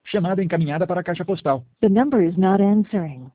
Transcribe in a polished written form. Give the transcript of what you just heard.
Chamada encaminhada para a caixa postal. The number is not answering.